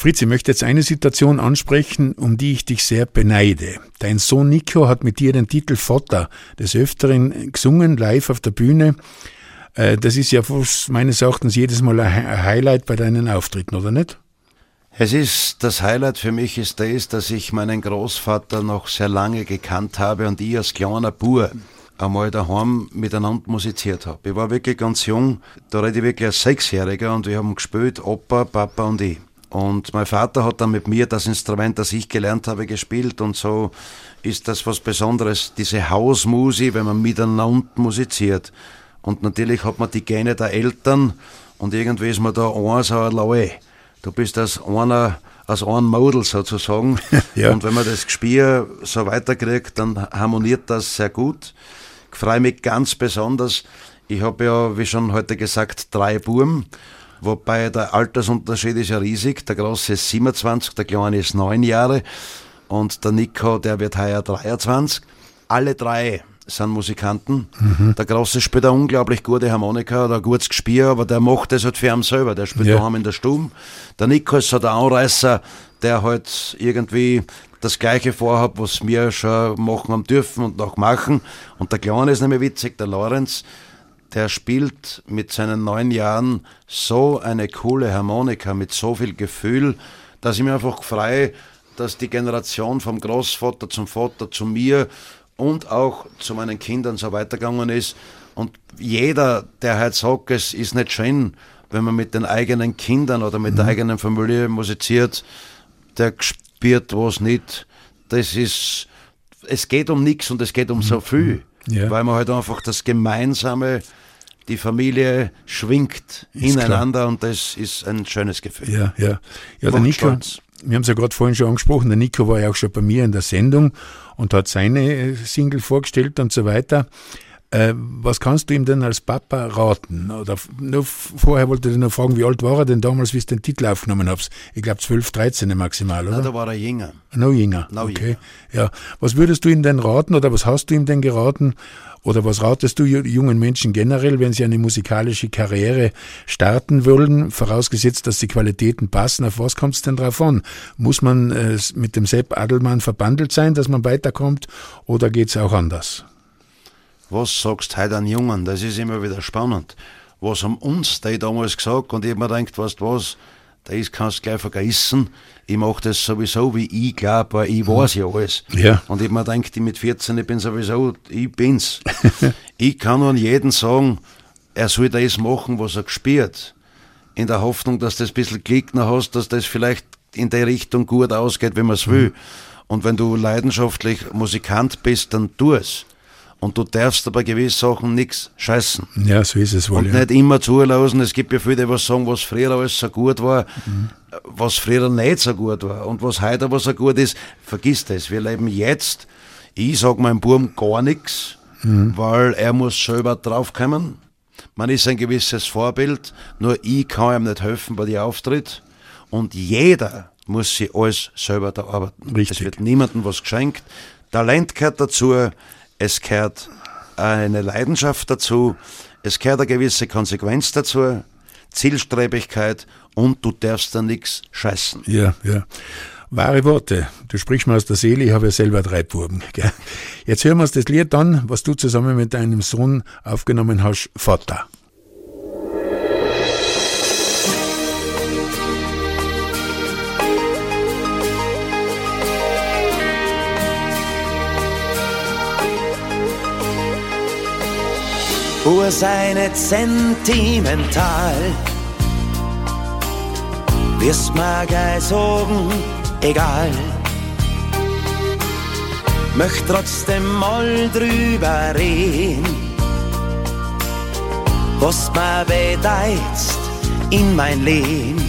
Fritz, ich möchte jetzt eine Situation ansprechen, um die ich dich sehr beneide. Dein Sohn Nico hat mit dir den Titel Vater des Öfteren gesungen, live auf der Bühne. Das ist ja meines Erachtens jedes Mal ein Highlight bei deinen Auftritten, oder nicht? Das Highlight für mich ist das, dass ich meinen Großvater noch sehr lange gekannt habe und ich als kleiner Bub einmal daheim miteinander musiziert habe. Ich war wirklich ganz jung, da rede ich wirklich als 6-Jähriger und wir haben gespielt, Opa, Papa und ich. Und mein Vater hat dann mit mir das Instrument, das ich gelernt habe, gespielt und so ist das was Besonderes, diese Hausmusik, wenn man miteinander musiziert. Und natürlich hat man die Gene der Eltern und irgendwie ist man da so ein Laue. Du bist aus einem Model sozusagen. Ja. Und wenn man das Gespiel so weiterkriegt, dann harmoniert das sehr gut. Ich freue mich ganz besonders. Ich habe ja, wie schon heute gesagt, 3 Buben, wobei der Altersunterschied ist ja riesig. Der Große ist 27, der Kleine ist 9 Jahre und der Nico, der wird heuer 23. Alle 3 sind Musikanten. Der Große spielt eine unglaublich gute Harmonika oder ein gutes Gespiel, aber der macht das halt für ihn selber. Der spielt daheim in der Stube. Der Nico ist so der Anreißer, der halt irgendwie das Gleiche vorhat, was wir schon machen haben dürfen und noch machen. Und der Kleine ist nämlich witzig, der Lorenz, der spielt mit seinen 9 Jahren so eine coole Harmonika mit so viel Gefühl, dass ich mich einfach freue, dass die Generation vom Großvater zum Vater zu mir und auch zu meinen Kindern so weitergegangen ist. Und jeder, der halt sagt, es ist nicht schön, wenn man mit den eigenen Kindern oder mit der eigenen Familie musiziert, der spürt was nicht. Es geht um nichts und es geht um so viel, weil man halt einfach das Gemeinsame, die Familie schwingt ineinander klar. Und das ist ein schönes Gefühl. Ja, der Nico, wir haben es ja gerade vorhin schon angesprochen, der Nico war ja auch schon bei mir in der Sendung und hat seine Single vorgestellt und so weiter. Was kannst du ihm denn als Papa raten? Oder nur vorher wollte ich noch fragen, wie alt war er denn damals, wie du den Titel aufgenommen hast? Ich glaube 12, 13 maximal, oder? Nein, da war er jünger. Noch jünger, okay. Ja. Was würdest du ihm denn raten oder was hast du ihm denn geraten? Oder was ratest du jungen Menschen generell, wenn sie eine musikalische Karriere starten wollen, vorausgesetzt, dass die Qualitäten passen? Auf was kommt es denn drauf an? Muss man mit dem Sepp Adelmann verbandelt sein, dass man weiterkommt, oder geht es auch anders? Was sagst du heute an Jungen? Das ist immer wieder spannend. Was haben uns die damals gesagt? Und ich habe mir gedacht, weißt du was, das kannst du gleich vergessen. Ich mache das sowieso, wie ich glaube, weil ich weiß ja alles. Ja. Und ich habe mir gedacht, mit 14, ich bin's. Ich kann nur an jeden sagen, er soll das machen, was er gespielt. In der Hoffnung, dass das ein bisschen Glück noch hast, dass das vielleicht in der Richtung gut ausgeht, wie man es will. Und wenn du leidenschaftlich Musikant bist, dann tu es. Und du darfst aber gewisse Sachen nichts scheißen. Ja, so ist es wohl. Und nicht immer zulassen. Es gibt ja viele, die was sagen, was früher alles so gut war, was früher nicht so gut war. Und was heute aber so gut ist, vergiss das. Wir leben jetzt. Ich sage meinem Buben gar nichts, weil er muss selber draufkommen. Man ist ein gewisses Vorbild, nur ich kann ihm nicht helfen bei den Auftritt. Und jeder muss sich alles selber da arbeiten. Richtig. Es wird niemandem was geschenkt. Talent gehört dazu. Es gehört eine Leidenschaft dazu, es gehört eine gewisse Konsequenz dazu, Zielstrebigkeit und du darfst da nichts scheißen. Ja. Wahre Worte. Du sprichst mir aus der Seele, ich habe ja selber 3 Buben. Gell? Jetzt hören wir uns das Lied an, was du zusammen mit deinem Sohn aufgenommen hast, Vater. Sei nicht sentimental, wirst mir gleich sagen, egal. Möcht trotzdem mal drüber reden, was mir bedeutet in mein Leben.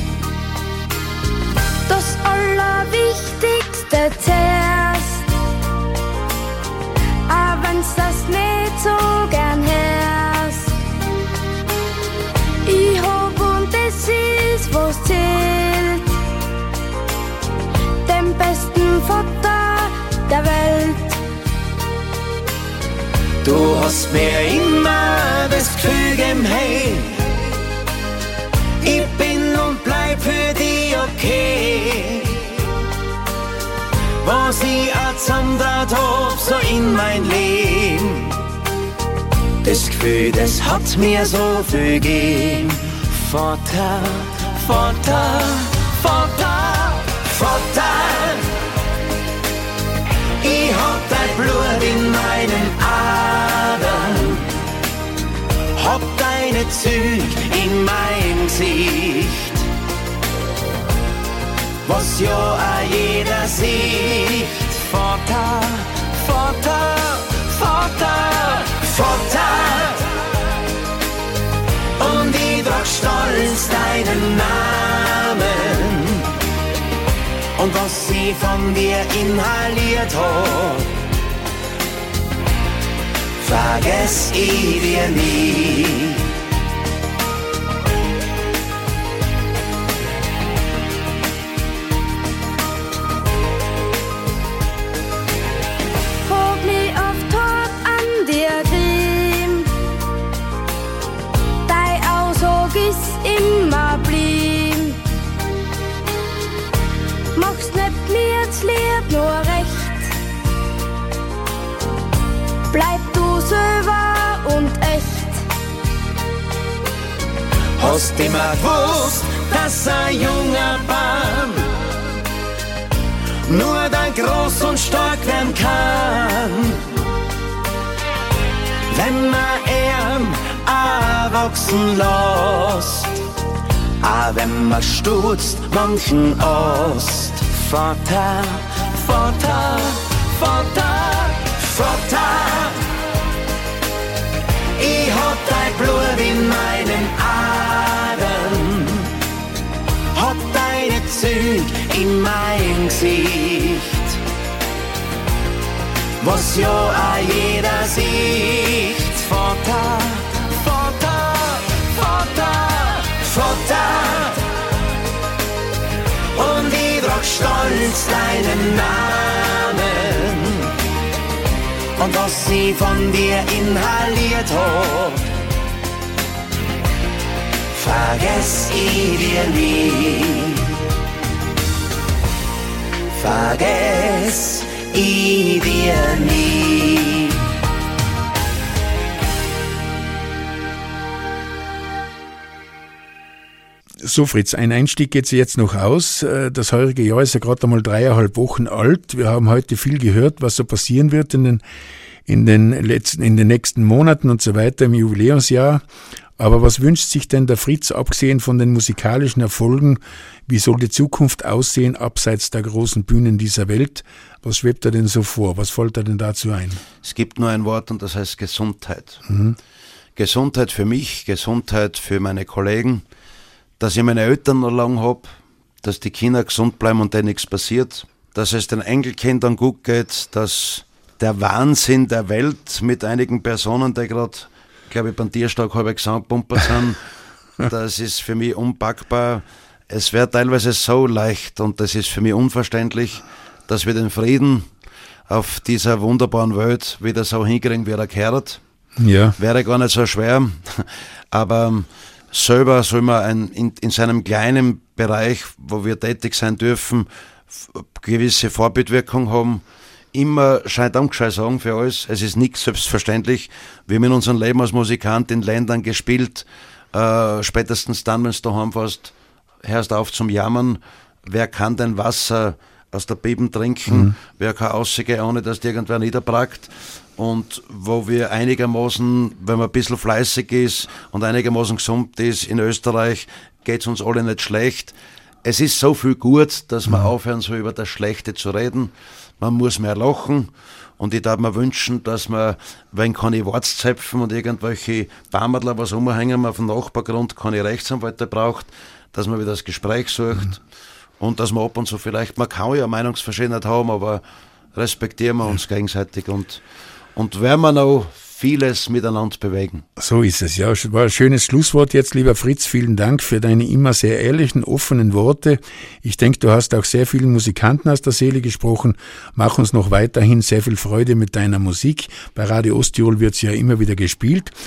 Das Allerwichtigste zuerst, auch wenn's das nicht so gern hörst. Ich hab und das ist, was zählt, den besten Vater der Welt. Du hast mir immer das Gefühl gegeben, hey, ich bin und bleib für dich okay. was ich auch zusammengebracht hab, so in mein Leben. Das Gefühl, das hat mir so viel gegeben. Vater, Vater, Vater, Vater. Ich hab dein Blut in meinen Adern, hab deine Züge in meinem Gesicht, was ja auch jeder sieht. Vater, Vater, Vater, Vater. Und ich trag stolz deinen Namen und was sie von dir inhaliert hat, vergess ich dir nie. Hab mich auf Tag an dir grimm, dein Aussage ist immer blieb. Machst nicht mir das Lied nur recht, bleib du selber und echt. Hast immer gewusst, dass ein junger Baum nur dann groß und stark werden kann, wenn man ihn auch wachsen lässt, auch wenn man stutzt manchen Ost. Vater, Vater, Vater, Vater. Ich hab dein Blut in meinen Adern, hab deine Züge in mein Gesicht, was ja auch jeder sieht. Vater, Vater, Vater, Vater. Und ich trag stolz deinen Namen und was sie von dir inhaliert hat, vergess ich dir nie. Vergess ich dir nie. So Fritz, ein Einstieg geht sich jetzt noch aus. Das heurige Jahr ist ja gerade einmal 3,5 Wochen alt. Wir haben heute viel gehört, was so passieren wird in den nächsten Monaten und so weiter im Jubiläumsjahr. Aber was wünscht sich denn der Fritz, abgesehen von den musikalischen Erfolgen? Wie soll die Zukunft aussehen, abseits der großen Bühnen dieser Welt? Was schwebt er denn so vor? Was fällt er denn dazu ein? Es gibt nur ein Wort und das heißt Gesundheit. Gesundheit für mich, Gesundheit für meine Kollegen, dass ich meine Eltern noch lang habe, dass die Kinder gesund bleiben und denen nichts passiert, dass es den Enkelkindern gut geht, dass der Wahnsinn der Welt mit einigen Personen, die gerade, glaube ich, beim Tierstag halb gesamtpumpert sind, das ist für mich unpackbar. Es wäre teilweise so leicht und das ist für mich unverständlich, dass wir den Frieden auf dieser wunderbaren Welt wieder so hinkriegen, wie er gehört. Ja. Wäre gar nicht so schwer, aber selber soll man in seinem kleinen Bereich, wo wir tätig sein dürfen, gewisse Vorbildwirkung haben. Immer scheint Dankeschön sagen für alles. Es ist nichts selbstverständlich. Wir haben in unserem Leben als Musikant in Ländern gespielt. Spätestens dann, wenn du daheim fährst, hörst auf zum Jammern. Wer kann denn Wasser aus der Beben trinken? Wer kann rausgehen, ohne dass die irgendwer niederbrackt? Und wo wir einigermaßen, wenn man ein bisschen fleißig ist und einigermaßen gesund ist, in Österreich geht es uns alle nicht schlecht. Es ist so viel gut, dass man aufhören soll, über das Schlechte zu reden. Man muss mehr lachen. Und ich darf mir wünschen, dass man, wenn keine Warzzäpfen und irgendwelche Baumerler was umhängen auf dem Nachbargrund, keine Rechtsanwälte braucht, dass man wieder das Gespräch sucht. Und dass man ab und zu vielleicht, man kann ja Meinungsverschiedenheit haben, aber respektieren wir uns gegenseitig und werden wir noch vieles miteinander bewegen. So ist es, ja. War ein schönes Schlusswort jetzt, lieber Fritz. Vielen Dank für deine immer sehr ehrlichen, offenen Worte. Ich denke, du hast auch sehr vielen Musikanten aus der Seele gesprochen. Mach uns noch weiterhin sehr viel Freude mit deiner Musik. Bei Radio Osttirol wird sie ja immer wieder gespielt.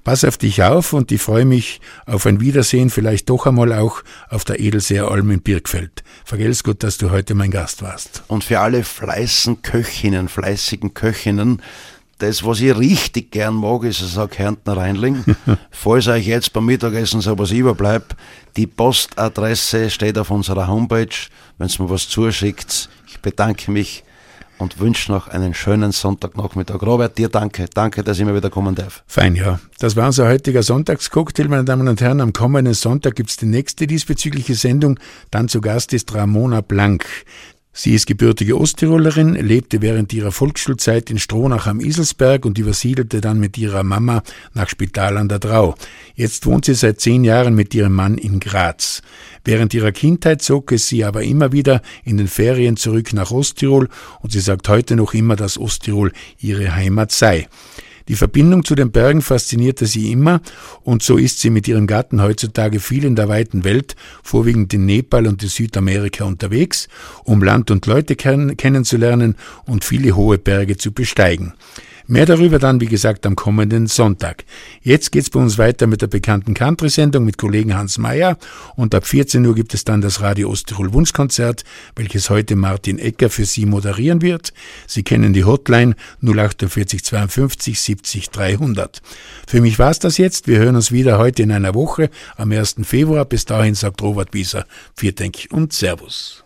Pass auf dich auf und ich freue mich auf ein Wiedersehen, vielleicht doch einmal auch auf der Edelseer-Alm in Birkfeld. Vergelt's Gott, dass du heute mein Gast warst. Und für alle fleißigen Köchinnen, das, was ich richtig gern mag, ist ein Kärntner Rheinling. Falls euch jetzt beim Mittagessen sowas überbleibt, die Postadresse steht auf unserer Homepage. Wenn es mir was zuschickt, ich bedanke mich und wünsche noch einen schönen Sonntagnachmittag. Robert, dir danke, dass ich mal wieder kommen darf. Fein, ja. Das war unser heutiger Sonntagscocktail, meine Damen und Herren. Am kommenden Sonntag gibt's die nächste diesbezügliche Sendung. Dann zu Gast ist Ramona Blank. Sie ist gebürtige Osttirolerin, lebte während ihrer Volksschulzeit in Stronach am Iselsberg und übersiedelte dann mit ihrer Mama nach Spital an der Drau. Jetzt wohnt sie seit 10 Jahren mit ihrem Mann in Graz. Während ihrer Kindheit zog es sie aber immer wieder in den Ferien zurück nach Osttirol und sie sagt heute noch immer, dass Osttirol ihre Heimat sei. Die Verbindung zu den Bergen faszinierte sie immer und so ist sie mit ihrem Gatten heutzutage viel in der weiten Welt, vorwiegend in Nepal und in Südamerika unterwegs, um Land und Leute kennenzulernen und viele hohe Berge zu besteigen. Mehr darüber dann, wie gesagt, am kommenden Sonntag. Jetzt geht's bei uns weiter mit der bekannten Country-Sendung mit Kollegen Hans Mayer und ab 14 Uhr gibt es dann das Radio Osttirol Wunschkonzert, welches heute Martin Ecker für Sie moderieren wird. Sie kennen die Hotline 048 52 70 300. Für mich war's das jetzt. Wir hören uns wieder heute in einer Woche am 1. Februar. Bis dahin sagt Robert Wieser, Vielen Dank und Servus.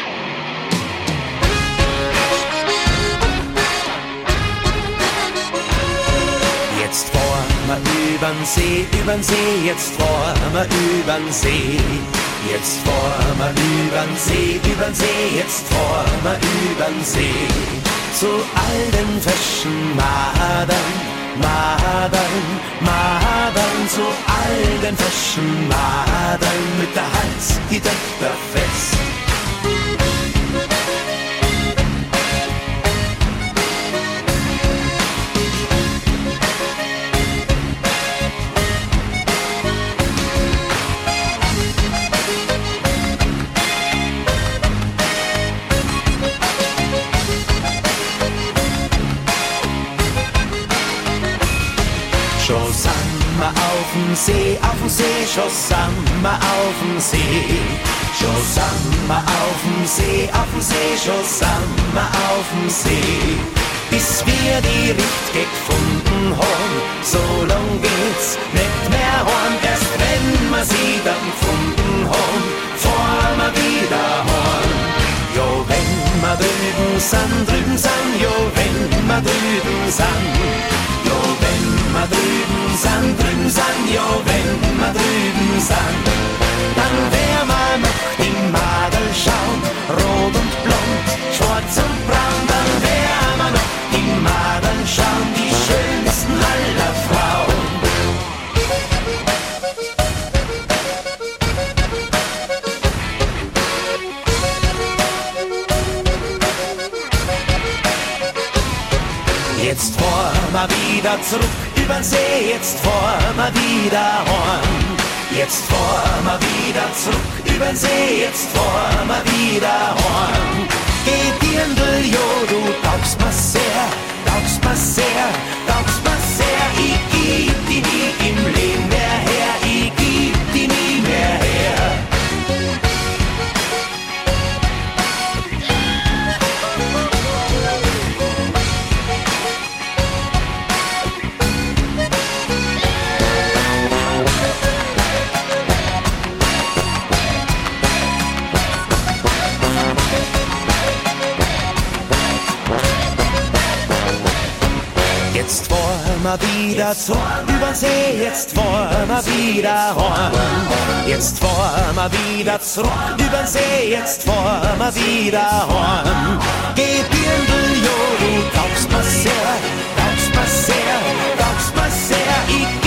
Jetzt fahren wir übern See, jetzt fahren wir übern See. Jetzt fahren wir übern See, jetzt fahren wir übern See. Zu all den frischen Madern, zu all den frischen Madern, mit der Hals die Töchter fest. Schon sind wir auf dem See, schon sind wir auf dem See. Schon sind wir auf dem See, schon sind wir auf dem See. Bis wir die Richtige gefunden haben, so lang geht's nicht mehr heim. Erst wenn wir sie dann gefunden haben, fahren wir wieder heim. Jo, wenn wir drüben sind, jo, wenn wir drüben sind. Jo, wenn wir drüben sind, jo, wenn wir drüben sind, dann werden wir noch die Madel schauen, rot und blond, schwarz und braun, dann werden wir noch die Madel schauen, die schönsten aller Frauen. Jetzt fahren wir wieder zurück übern See, jetzt fahren wir wieder heim. Jetzt fahren wir wieder zurück übern See, jetzt fahren wir wieder heim. Geh Dirndl, jo, du taugst mir sehr, ich geb die nie im Leben mehr her, ich geb die nie mehr her. Jetzt fahren wir wieder zurück übern See, jetzt fahren wir wieder heim. Jetzt fahren wir wieder zurück übern See, jetzt fahren wir wieder heim. Geh Dirndl, jo, du taugst mir sehr, ich